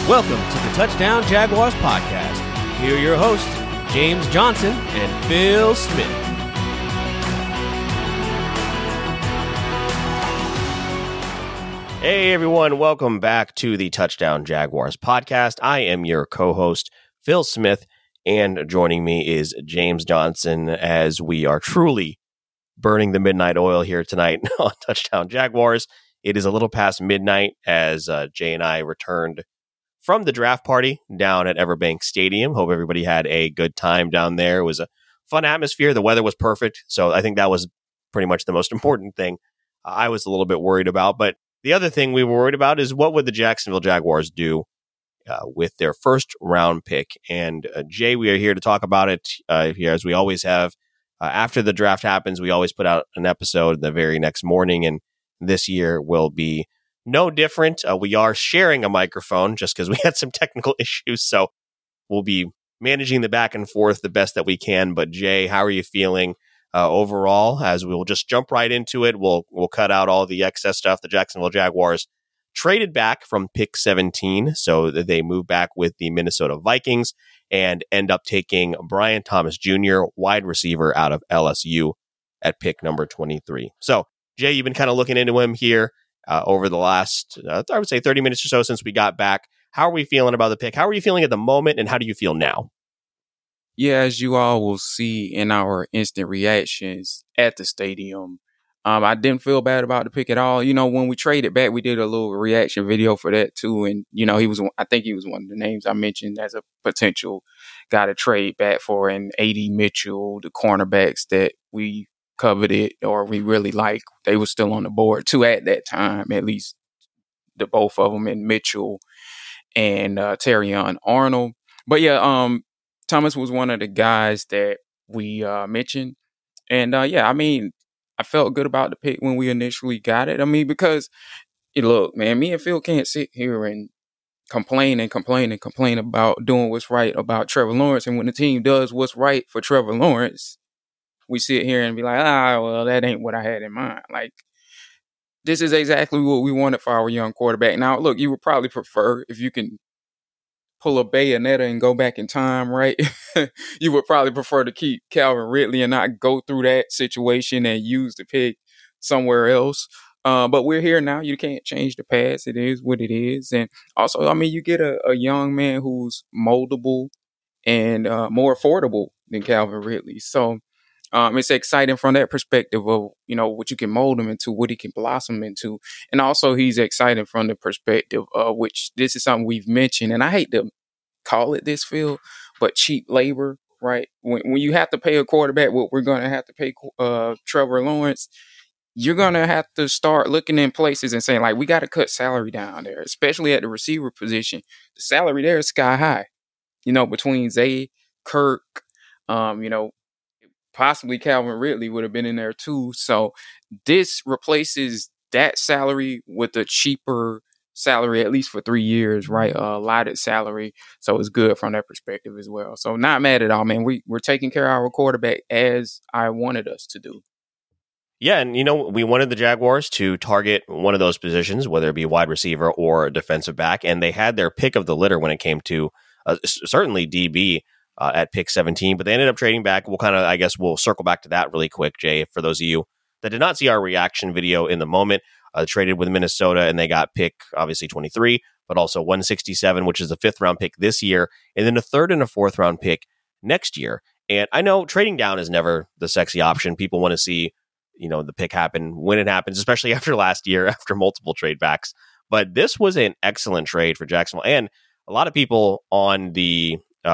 Welcome to the Touchdown Jaguars podcast. Here are your hosts, James Johnson and Phil Smith. Hey everyone, welcome back to the Touchdown Jaguars podcast. I am your co-host, Phil Smith, and joining me is James Johnson as we are truly burning the midnight oil here tonight on Touchdown Jaguars. It is a little past midnight as Jay and I returned from the draft party down at Everbank Stadium. Hope everybody had a good time down there. It was a fun atmosphere. The weather was perfect. So I think that was pretty much the most important thing I was a little bit worried about. But the other thing we were worried about is what would the Jacksonville Jaguars do with their first round pick. And Jay, we are here to talk about it here as we always have. After the draft happens, we always put out an episode the very next morning. And this year will be no different. We are sharing a microphone just because we had some technical issues. So we'll be managing the back and forth the best that we can. But Jay, how are you feeling overall? As we will just jump right into it. We'll cut out all the excess stuff. The Jacksonville Jaguars traded back from pick 17. So that they move back with the Minnesota Vikings and end up taking Brian Thomas Jr., wide receiver out of LSU at pick number 23. So Jay, you've been kind of looking into him here over the last, I would say 30 minutes or so since we got back. How are we feeling about the pick? How are you feeling at the moment, and how do you feel now? Yeah, as you all will see in our instant reactions at the stadium, I didn't feel bad about the pick at all. You know, when we traded back, we did a little reaction video for that too. And, you know, I think he was one of the names I mentioned as a potential guy to trade back for, and A.D. Mitchell, the cornerbacks that we coveted or we really like, they were still on the board too at that time, at least the both of them, and Mitchell and Terrion Arnold. But yeah, Thomas was one of the guys that we mentioned. And yeah, I mean, I felt good about the pick when we initially got it. I mean, because look, man, me and Phil can't sit here and complain about doing what's right about Trevor Lawrence. And when the team does what's right for Trevor Lawrence, we sit here and be like, well, that ain't what I had in mind. Like, this is exactly what we wanted for our young quarterback. Now, look, you would probably prefer if you can pull a Bayonetta and go back in time, right? You would probably prefer to keep Calvin Ridley and not go through that situation and use the pick somewhere else. But we're here now. You can't change the past. It is what it is. And also, I mean, you get a young man who's moldable and more affordable than Calvin Ridley. So it's exciting from that perspective of, you know, what you can mold him into, what he can blossom into. And also he's exciting from the perspective of which this is something we've mentioned. And I hate to call it this, Phil, but cheap labor, right? When you have to pay a quarterback what we're going to have to pay Trevor Lawrence, you're going to have to start looking in places and saying, like, we got to cut salary down there, especially at the receiver position. The salary there is sky high, you know, between Zay, Kirk, you know, possibly Calvin Ridley would have been in there too. So this replaces that salary with a cheaper salary, at least for 3 years, right? Allotted salary. So it's good from that perspective as well. So not mad at all, man. We're taking care of our quarterback as I wanted us to do. Yeah, and you know, we wanted the Jaguars to target one of those positions, whether it be wide receiver or a defensive back, and they had their pick of the litter when it came to certainly DB. At pick 17, but they ended up trading back. We'll circle back to that really quick, Jay. For those of you that did not see our reaction video in the moment, traded with Minnesota, and they got pick, obviously 23, but also 167, which is a 5th round pick this year, and then a 3rd and a 4th round pick next year. And I know trading down is never the sexy option. People want to see, you know, the pick happen when it happens, especially after last year, after multiple trade backs. But this was an excellent trade for Jacksonville, and a lot of people on the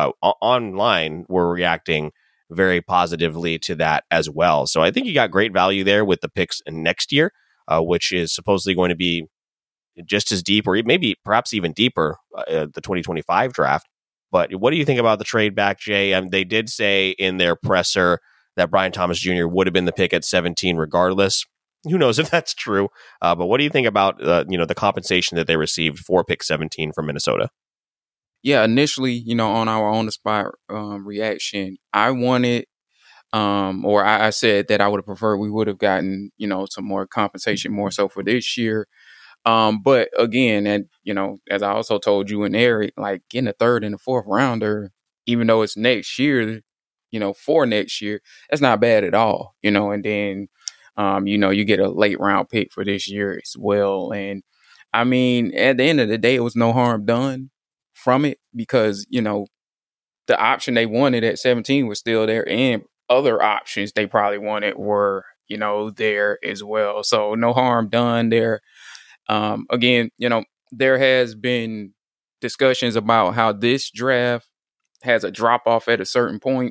online were reacting very positively to that as well. So I think you got great value there with the picks next year, which is supposedly going to be just as deep, or maybe perhaps even deeper, the 2025 draft. But what do you think about the trade back, Jay? They did say in their presser that Brian Thomas Jr. would have been the pick at 17 regardless. Who knows if that's true? But what do you think about the compensation that they received for pick 17 from Minnesota? Yeah, initially, you know, on our on the spot reaction, I wanted, or I said that I would have preferred we would have gotten, you know, some more compensation more so for this year. But again, and as I also told you and Eric, like getting a third and a fourth rounder, even though it's next year, for next year, that's not bad at all. And then you get a late round pick for this year as well. And I mean, at the end of the day, it was no harm done from it because, the option they wanted at 17 was still there, and other options they probably wanted were, there as well. So no harm done there. Again, there has been discussions about how this draft has a drop off at a certain point.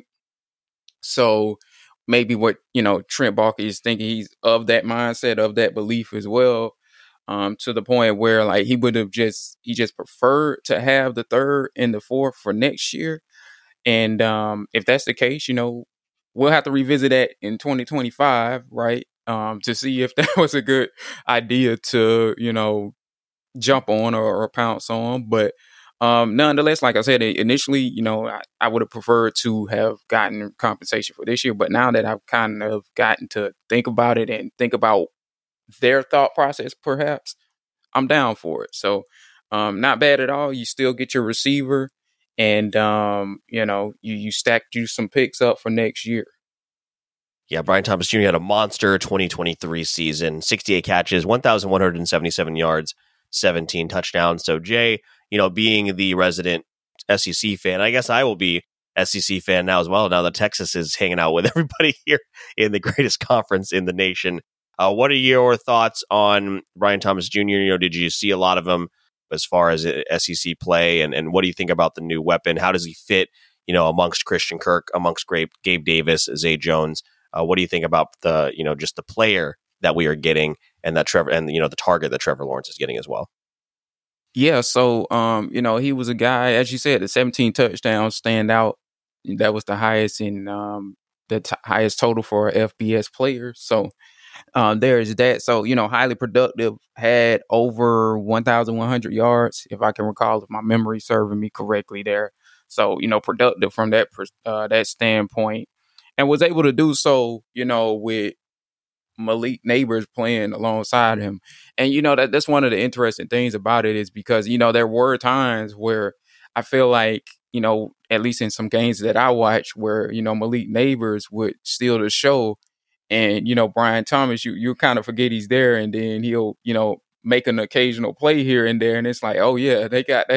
So maybe what, Trent Baalke is thinking, he's of that mindset, of that belief as well. To the point where like he just preferred to have the third and the fourth for next year. And if that's the case, we'll have to revisit that in 2025, right? To see if that was a good idea to, jump on or pounce on. But nonetheless, like I said, initially, I would have preferred to have gotten compensation for this year. But now that I've kind of gotten to think about it and think about their thought process, perhaps, I'm down for it. So not bad at all. You still get your receiver. And, you stacked you some picks up for next year. Yeah, Brian Thomas Jr. had a monster 2023 season, 68 catches, 1,177 yards, 17 touchdowns. So Jay, being the resident SEC fan, I guess I will be SEC fan now as well. Now that Texas is hanging out with everybody here in the greatest conference in the nation. What are your thoughts on Brian Thomas Jr.? Did you see a lot of him as far as SEC play, and what do you think about the new weapon? How does he fit, amongst Christian Kirk, amongst Gabe Davis, Zay Jones? What do you think about the, just the player that we are getting, and that Trevor, and the target that Trevor Lawrence is getting as well? Yeah, so he was a guy, as you said, the 17 touchdowns stand out. That was the highest in highest total for a FBS player. So there is that. So, highly productive, had over 1,100 yards, if I can recall, if my memory serving me correctly there. So, productive from that standpoint, and was able to do so, with Malik Nabers playing alongside him. And, that's one of the interesting things about it is because, there were times where I feel like, at least in some games that I watched where, Malik Nabers would steal the show. And, Brian Thomas, you kind of forget he's there, and then he'll, make an occasional play here and there. And it's like, oh, yeah, they got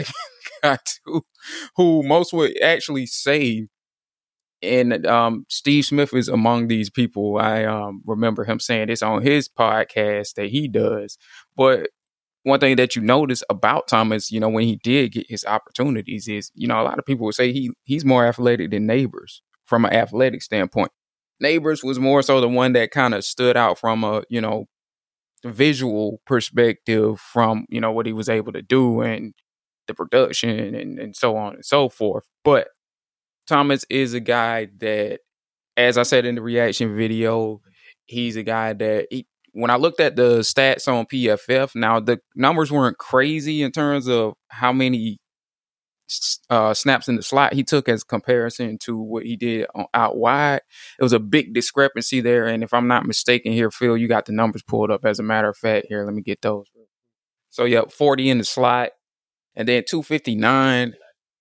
who most would actually say. And Steve Smith is among these people. I remember him saying this on his podcast that he does. But one thing that you notice about Thomas, when he did get his opportunities is, a lot of people would say he's more athletic than Nabers from an athletic standpoint. Nabers was more so the one that kind of stood out from a, visual perspective from, what he was able to do and the production and so on and so forth. But Thomas is a guy that, as I said in the reaction video, he's a guy that when I looked at the stats on PFF, now the numbers weren't crazy in terms of how many snaps in the slot he took as comparison to what he did out wide. It was a big discrepancy there. And if I'm not mistaken here, Phil, you got the numbers pulled up. As a matter of fact, here, let me get those. So, 40 in the slot, and then 259,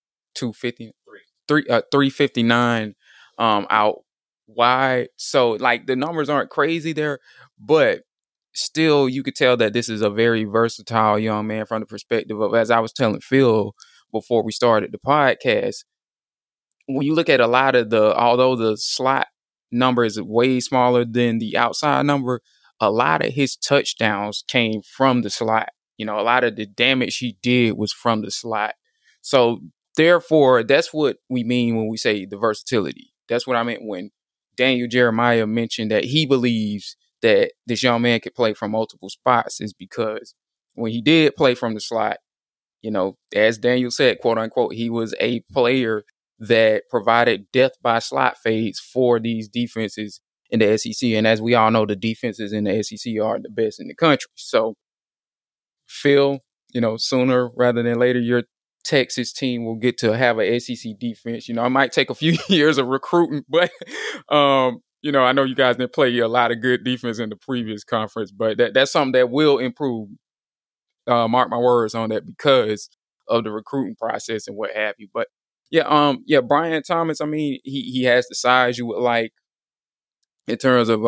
359 out wide. So, like, the numbers aren't crazy there, but still, you could tell that this is a very versatile young man from the perspective of, as I was telling Phil before we started the podcast, when you look at a lot of although the slot number is way smaller than the outside number, a lot of his touchdowns came from the slot. A lot of the damage he did was from the slot. So therefore, that's what we mean when we say the versatility. That's what I meant when Daniel Jeremiah mentioned that he believes that this young man could play from multiple spots, is because when he did play from the slot, as Daniel said, quote unquote, he was a player that provided death by slot fades for these defenses in the SEC. And as we all know, the defenses in the SEC are the best in the country. So, Phil, sooner rather than later, your Texas team will get to have a SEC defense. It might take a few years of recruiting, but, I know you guys didn't play a lot of good defense in the previous conference, but that's something that will improve mark my words on that because of the recruiting process and what have you. But yeah, Brian Thomas. I mean, he has the size you would like in terms of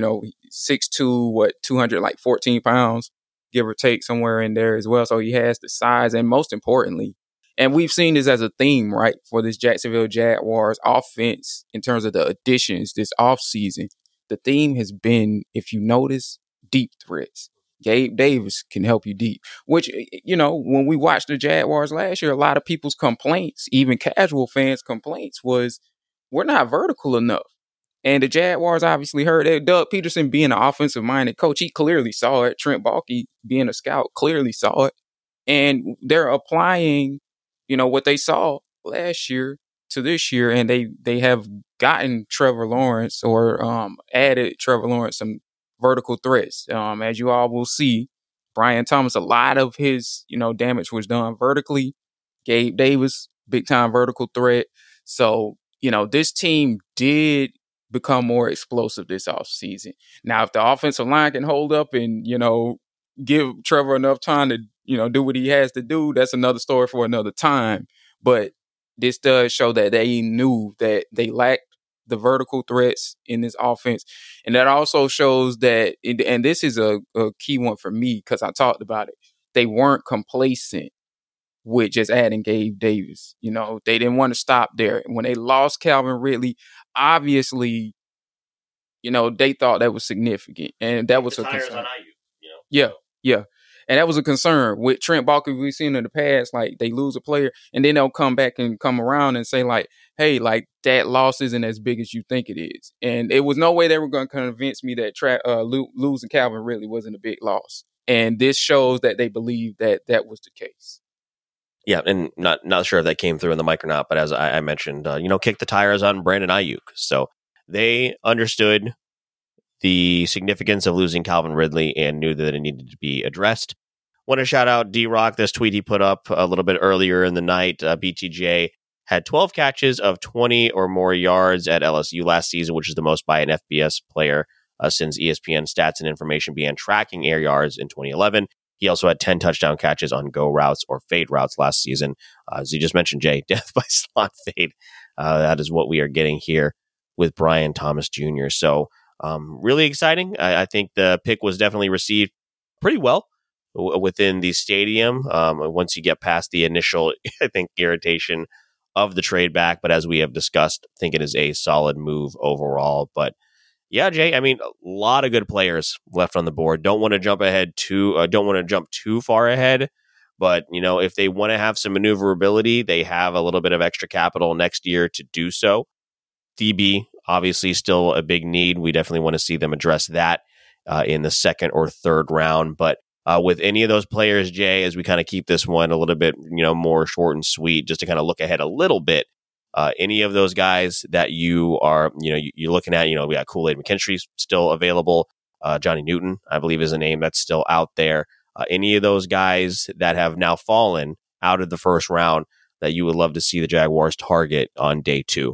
6'2", 214 pounds, give or take somewhere in there as well. So he has the size, and most importantly, and we've seen this as a theme, right, for this Jacksonville Jaguars offense in terms of the additions this offseason. The theme has been, if you notice, deep threats. Gabe Davis can help you deep, which, when we watched the Jaguars last year, a lot of people's complaints, even casual fans' complaints, was we're not vertical enough. And the Jaguars obviously heard that. Doug Peterson being an offensive-minded coach, he clearly saw it. Trent Baalke being a scout clearly saw it. And they're applying, what they saw last year to this year, and they have gotten Trevor Lawrence or added Trevor Lawrence some vertical threats. As you all will see, Brian Thomas, a lot of his, damage was done vertically. Gabe Davis, big-time vertical threat. So, this team did become more explosive this offseason. Now, if the offensive line can hold up and, give Trevor enough time to, do what he has to do, that's another story for another time. But this does show that they knew that they lacked the vertical threats in this offense. And that also shows that, and this is a key one for me because I talked about it, they weren't complacent with just adding Gabe Davis. They didn't want to stop there. When they lost Calvin Ridley, obviously, they thought that was significant. And that was a concern. Yeah. And that was a concern with Trent Baalke. We've seen in the past, like they lose a player and then they'll come back and come around and say like, hey, like that loss isn't as big as you think it is. And it was no way they were going to convince me that losing Calvin Ridley wasn't a big loss. And this shows that they believe that that was the case. Yeah, and not sure if that came through in the mic or not, but as I mentioned, kick the tires on Brandon Ayuk. So they understood the significance of losing Calvin Ridley and knew that it needed to be addressed. Want to shout out D-Rock, this tweet he put up a little bit earlier in the night. BTJ had 12 catches of 20 or more yards at LSU last season, which is the most by an FBS player since ESPN Stats and Information began tracking air yards in 2011. He also had 10 touchdown catches on go routes or fade routes last season. As you just mentioned, Jay, death by slot fade. That is what we are getting here with Brian Thomas Jr. So really exciting. I think the pick was definitely received pretty well within the stadium once you get past the initial, I think, irritation of the trade back. But as we have discussed, I think it is a solid move overall. But yeah, Jay, I mean, a lot of good players left on the board. Don't want to jump too far ahead. But, if they want to have some maneuverability, they have a little bit of extra capital next year to do so. DB, obviously, still a big need. We definitely want to see them address that in the second or third round. But with any of those players, Jay, as we kind of keep this one a little bit, more short and sweet, just to kind of look ahead a little bit, any of those guys that you are, you're looking at, we got Kool-Aid McKinstry still available. Johnny Newton, I believe, is a name that's still out there. Any of those guys that have now fallen out of the first round that you would love to see the Jaguars target on day 2?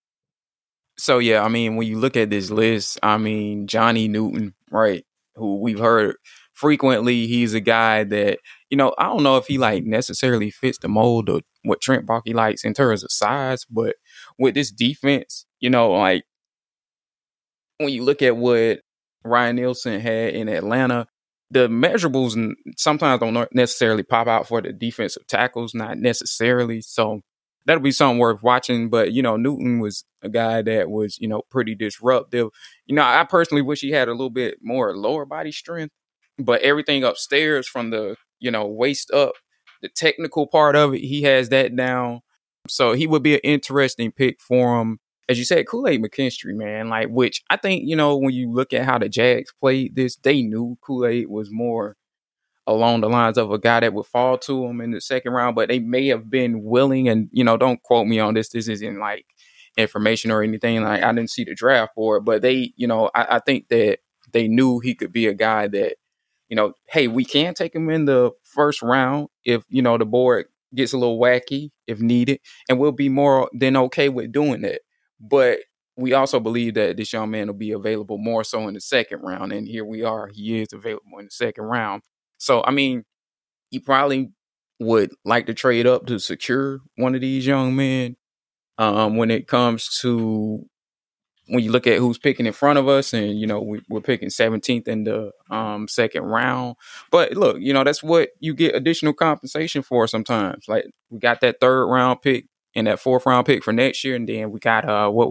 So, yeah, I mean, when you look at this list, I mean, Johnny Newton, right, who we've heard frequently, he's a guy that, I don't know if he like necessarily fits the mold of what Trent Baalke likes in terms of size, but with this defense, like when you look at what Ryan Nielsen had in Atlanta, the measurables sometimes don't necessarily pop out for the defensive tackles, not necessarily. So that'll be something worth watching. But, Newton was a guy that was, pretty disruptive. I personally wish he had a little bit more lower body strength, but everything upstairs from the, waist up, the technical part of it, he has that down. So he would be an interesting pick for him. As you said, Kool-Aid McKinstry, man, like, which I think, when you look at how the Jags played this, they knew Kool-Aid was more along the lines of a guy that would fall to him in the second round, but they may have been willing, and, don't quote me on this. This isn't like information or anything. Like, I didn't see the draft board, but they, I think that they knew he could be a guy that, hey, we can take him in the first round if, the board gets a little wacky if needed, and we'll be more than okay with doing that. But we also believe that this young man will be available more so in the second round. And here we are. He is available in the second round. So, I mean, you probably would like to trade up to secure one of these young men. When it comes to when you look at who's picking in front of us, and we're picking 17th in the second round. But look, that's what you get additional compensation for sometimes. Like we got that third round pick and that fourth round pick for next year, and then we got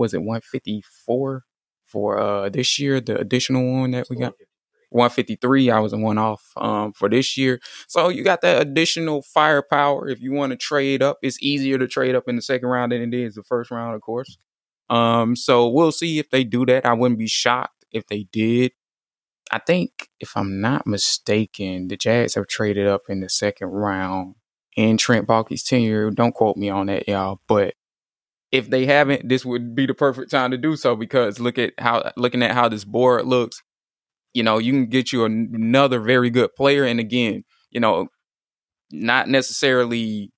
154 for this year, the additional one that we got. 153. I was a one off for this year. So you got that additional firepower. If you want to trade up, it's easier to trade up in the second round than it is the first round, of course. So we'll see if they do that. I wouldn't be shocked if they did. I think, if I'm not mistaken, the Jags have traded up in the second round in Trent Baalke's tenure. Don't quote me on that, y'all. But if they haven't, this would be the perfect time to do so, because looking at how this board looks, you can get you another very good player. And again, not necessarily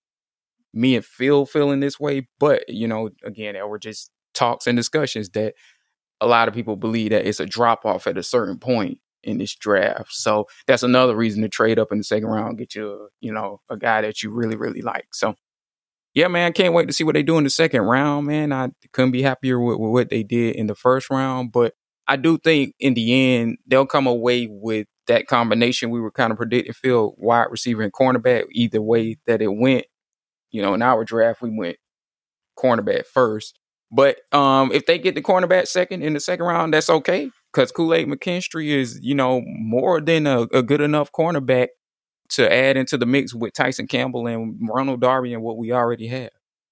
me and Phil feeling this way, but, again, there were just talks and discussions that a lot of people believe that it's a drop off at a certain point in this draft. So that's another reason to trade up in the second round, get you, a guy that you really, really like. So yeah, man, can't wait to see what they do in the second round, man. I couldn't be happier with what they did in the first round, but I do think in the end, they'll come away with that combination we were kind of predicting, Phil, wide receiver and cornerback, either way that it went. In our draft, we went cornerback first. But if they get the cornerback second in the second round, that's okay, because Kool-Aid McKinstry is, more than a good enough cornerback to add into the mix with Tyson Campbell and Ronald Darby and what we already have.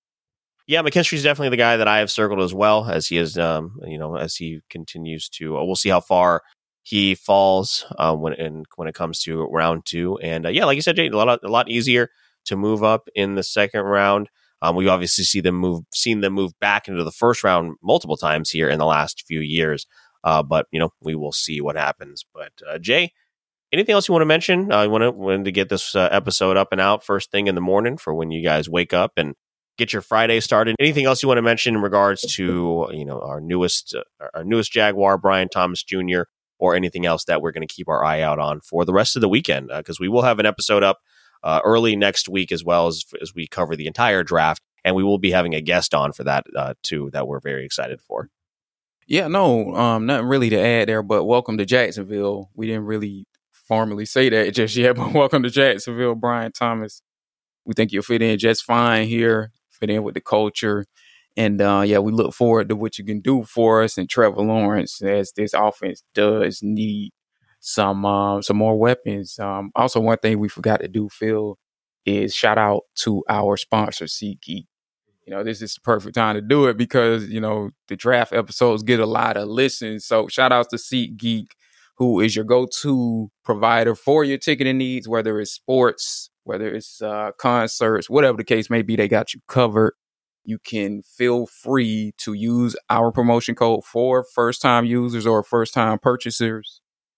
Yeah, McKinstry's definitely the guy that I have circled as well, as he is, as he continues to. We'll see how far he falls when it comes to round two. And like you said, Jay, a lot easier to move up in the second round. We obviously seen them move back into the first round multiple times here in the last few years. But we will see what happens. But Jay, anything else you want to mention? I wanted to get this episode up and out first thing in the morning for when you guys wake up and get your Friday started. Anything else you want to mention in regards to our newest Jaguar, Brian Thomas Jr., or anything else that we're going to keep our eye out on for the rest of the weekend? Because we will have an episode up early next week, as well as we cover the entire draft, and we will be having a guest on for that too, that we're very excited for. Yeah, no, nothing really to add there, but welcome to Jacksonville. We didn't really formally say that just yet, but welcome to Jacksonville, Brian Thomas. We think you'll fit in just fine here, fit in with the culture. And we look forward to what you can do for us and Trevor Lawrence, as this offense does need some more weapons. Also, one thing we forgot to do, Phil, is shout out to our sponsor, SeatGeek. This is the perfect time to do it because, the draft episodes get a lot of listens. So shout out to SeatGeek, who is your go-to provider for your ticketing needs, whether it's sports, whether it's concerts, whatever the case may be, they got you covered. You can feel free to use our promotion code for first-time users or first-time purchasers,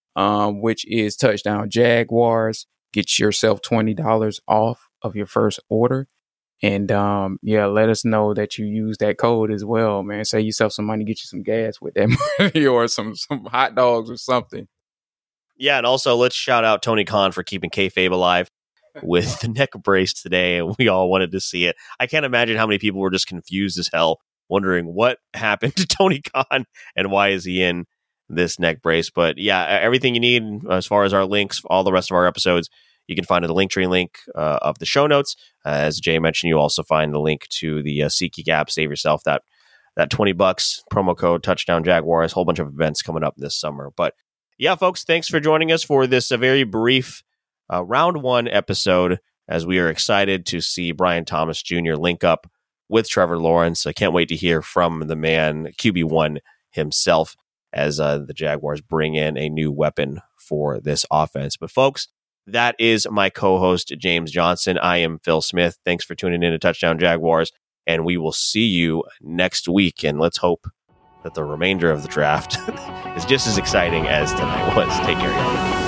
which is Touchdown Jaguars. Get yourself $20 off of your first order. And let us know that you use that code as well, man. Save yourself some money, get you some gas with that money or some hot dogs or something. Yeah, and also let's shout out Tony Khan for keeping kayfabe alive with the neck brace today, and we all wanted to see it. I can't imagine how many people were just confused as hell, wondering what happened to Tony Khan and why is he in this neck brace. But yeah, everything you need as far as our links, all the rest of our episodes, you can find in the Linktree link of the show notes. As Jay mentioned, you also find the link to the SeatGeek app. Save yourself that $20 promo code Touchdown Jaguars. Whole bunch of events coming up this summer. But yeah, folks, thanks for joining us for this very brief round one episode, as we are excited to see Brian Thomas Jr. link up with Trevor Lawrence. I can't wait to hear from the man, QB1 himself, as the Jaguars bring in a new weapon for this offense. But folks, that is my co-host, James Johnson. I am Phil Smith. Thanks for tuning in to Touchdown Jaguars, and we will see you next week. And let's hope that the remainder of the draft is just as exciting as tonight was. Take care, y'all.